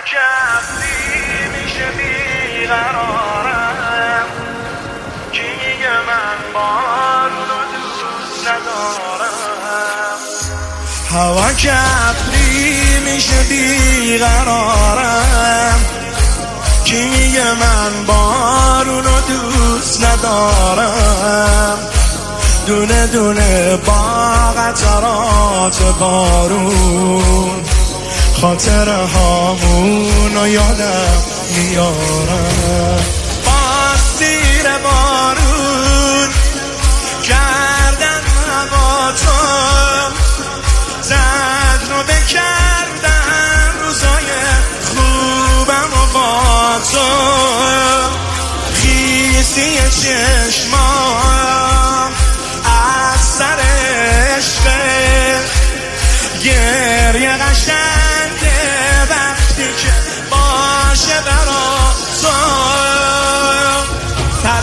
کفری میشه بیقرارم، کی میگه من بارونو دوست ندارم. هوا کفری میشه بیقرارم، کی میگه من بارونو دوست ندارم. دونه دونه با قطرات بارون خاطره هامونو یادم میارم. باز زیر بارون کردن هوا تو، تجربه کردن روزای خوبم و با تو. خیسی چشمام از سر عشقه، گریه قشنگه وقتی که باشه برا تو. سر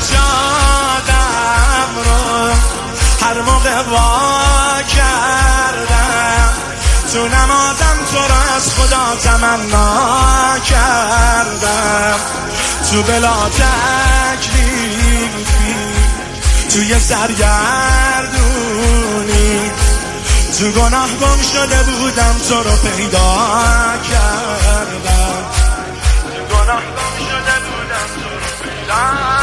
سجادم رو هر موقع وا کردم، تو نمازم تو رو از خدا تمنا کردم. تو بلا تکلیفی توی سرگردونی، تو گناه گم شده بودم تو رو پیدا کردم. تو گناه گم شده بودم تو رو پیدا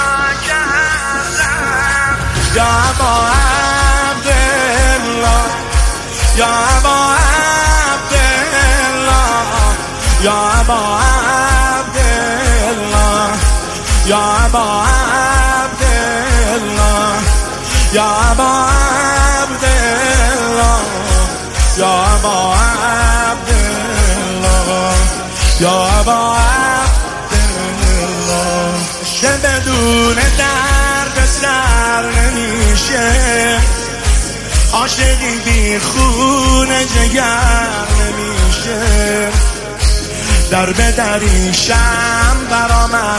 کردم. یا ابا عبدالله، یا ابا عبدالله، یا ابا عبدالله، یا ابا عبدالله، یا ابا عبدالله، یا ابا عبدالله، یا ابا عبدالله. که بدون درد سر نمیشه، عاشقی بی خون جگر نمیشه. در به دریشم برا من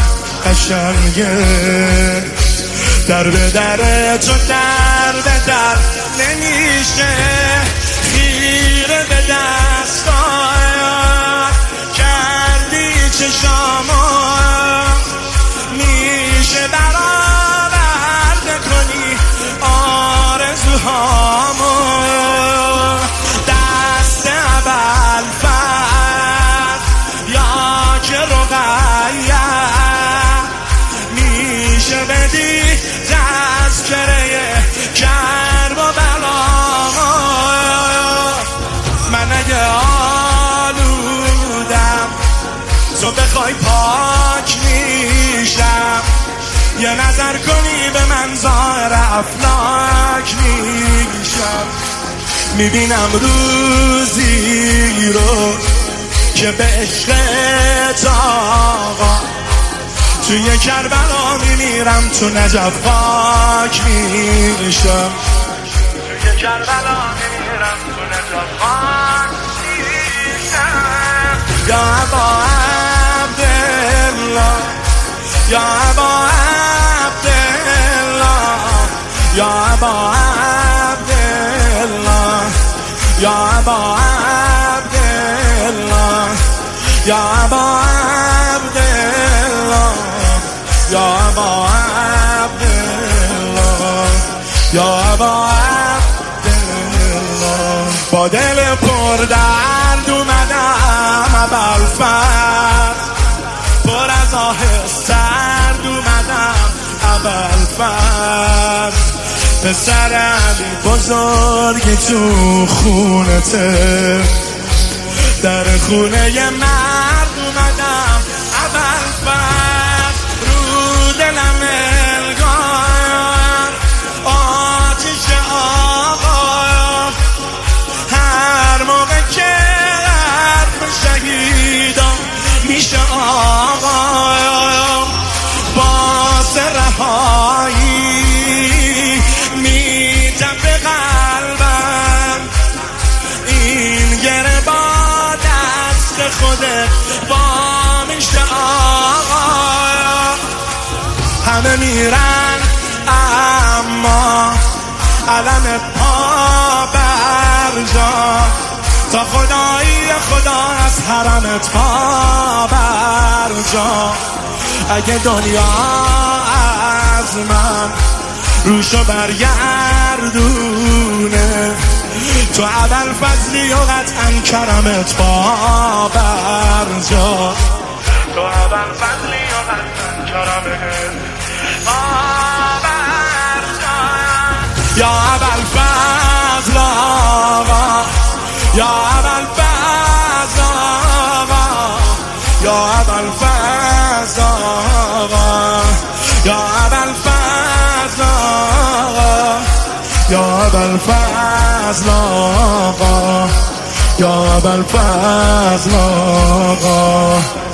قشنگه، در به در تو در به در نمیشه. خیره به دستایت کردی چشامو، میشه برآورده کنی آرزوهامو. دست ابوالفضل یا که رقیه، میشه بدی تذکره کرب و بلامو. من اگه آلودم تو بخوای پاک میشم، یه نظر کنی به من ظاهر افلاک میشم. میبینم روزی رو که به عشق آقا توی کربلا میمیرم، تو نجف خاک میشم. توی کربلا میمیرم، تو نجف خاک میشم. یا ابا عبدالله، یا ابا عبدالله، یا ابا عبدالله، یا ابا عبدالله، یا ابا عبدالله، یا ابا عبدالله، یا ابا عبدالله. با دل پر درد اومدم ابوالفضل، پر از آه سرد اومدم ابوالفضل. پسر علی بزرگی تو خونته، در خونه ی مرد اومدم ابوالفضل. رو دلم الگار آتش آقا، هر موقع که حرف شهیدان میشه آقا. باز رهایی میتپه قلبم، این گره با دست خودت با میشه آقا. همه میرن اما علم پا برجا، تا خدایی خدا از حرمت پا برجا. اگه دنیا از من روشو برگردونه، تو اول فضلی و قطعا کرمت پا برجا. تو اول فضلی و قطعا کرمت پا برجا. یا اول فضل آقا، یا اول فضل آقا، یا اول فضل آقا، یا اول فضل آقا، یا اول فضل آقا، یا اول فضل آقا.